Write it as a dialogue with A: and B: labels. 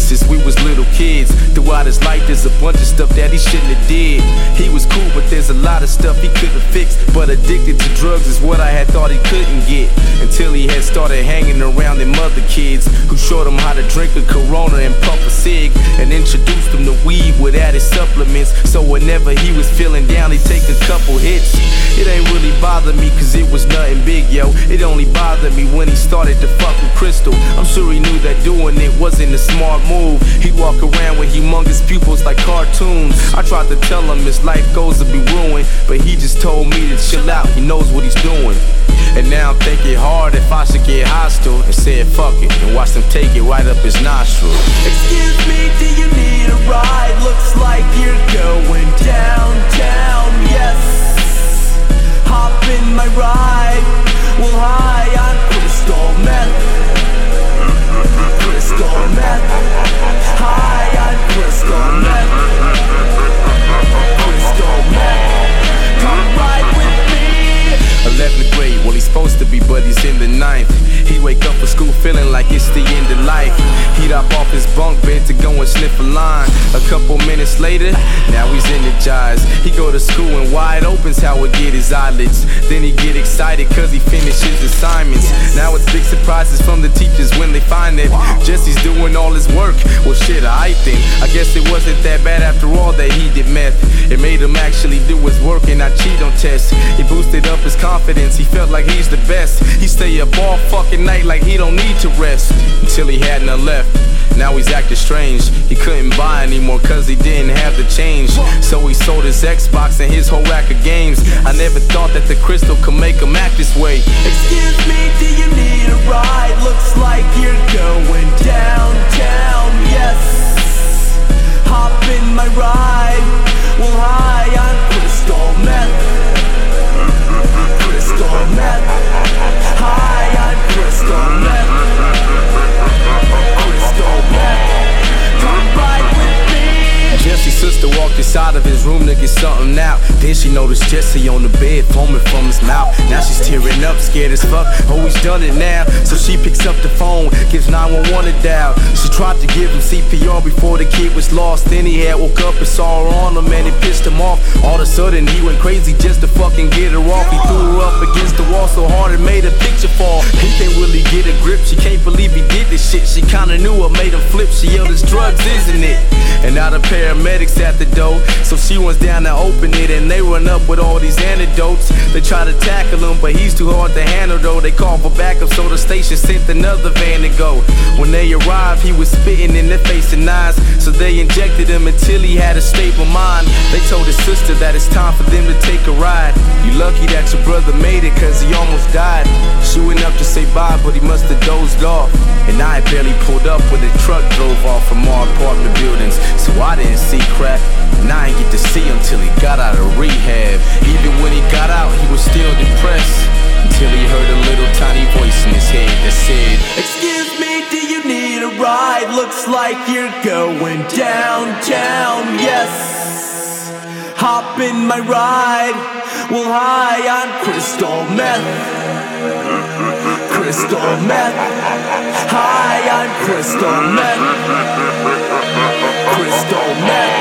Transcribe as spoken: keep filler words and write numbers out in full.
A: since we was little kids. Throughout his life there's a bunch of stuff that he shouldn't have did. He was cool, but there's a lot of stuff he couldn't fix. But addicted to drugs is what I had thought he couldn't get, until he had started hanging around them other kids who showed him how to drink a Corona and puff a cig, and introduced him to weed with added supplements. So whenever he was feeling down, he'd take a couple hits. It ain't really bothered me cause it was nothing big, yo. It only bothered me when he started to fuck with Crystal. I'm sure he knew that doing it wasn't a smart move. He'd walk around with humongous pupils like cartoons. I tried to tell him his life goes to be ruined, but he just told me to chill out, he knows what he's doing. And now I'm thinking hard if I should get hostile, and said fuck it, and watch them take it right up his nostril.
B: Excuse me, do you need a ride? Looks like you're going downtown, yes. Hop in my ride, well hi, I'm crystal meth. Crystal meth. Hi, I'm crystal meth. Crystal meth. Come ride with me.
A: eleventh grade, well he's supposed to be, but he's in the ninth. He'd wake up for school feeling like it's the end of life. He'd hop off his bunk bed to go and sniff a line. A couple minutes later, now he's energized. He go to school and wide open's how he get his eyelids. Then he get excited cause he finished his assignments. Now it's big surprises from the teachers when they find that Jesse's doing all his work. Well shit, I think I guess it wasn't that bad after all that he did meth. It made him actually do his work and not cheat on tests. It boosted up his confidence, he felt like he's the best. He stay up all fucking night like he don't need to rest, until he had none left. Now he's acting strange. He couldn't buy anymore cause he didn't have the change. So he sold his Xbox and his whole rack of games. I never thought that the crystal could make him act this way.
B: Excuse me, do you need a ride? Looks like you're going downtown, yes. Hop in my ride, well hi, I'm crystal meth. Crystal meth. Hi, I'm crystal meth. Crystal meth. Come ride with me.
A: Jesse's sister walked inside of his room to get something out. Then she noticed Jesse on the bed, foaming from his mouth. Now she's tearing up, scared as fuck. Oh, he's done it now. So she picks up the phone, gives nine one one a dial. She tried to give him C P R before the kid was lost. Then he had woke up and saw her on him and it pissed him off. All of a sudden he went crazy just to fucking get her off. He threw her up against the wall so hard it made her picture fall. He can't really get a grip, she can't believe he did this shit. She kinda knew what made him flip, she yelled it's drugs, isn't it? And now the paramedics at the door, so she runs down to open it, and they run up with all these antidotes. They try to tackle him, but he's too hard to handle though. They call for backup, so the station sent another van to go. When they arrived, he was spitting in their face and eyes, so they injected him until he had a stable mind. They told his sister that it's time for them to take a ride. You lucky that your brother made it, cause he almost died. She went up to say bye, but he must have dozed off. And I had barely pulled up when the truck drove off from our apartment buildings, so I didn't see crap. And I ain't get to see him till he got out of rehab. Even when he got out, he was still depressed, until he heard a little tiny voice in his head that said,
B: excuse me, do you need a ride? Looks like you're going downtown, yes. Hop in my ride, well hi, I'm crystal meth. Crystal meth. Hi, I'm crystal meth. Crystal meth.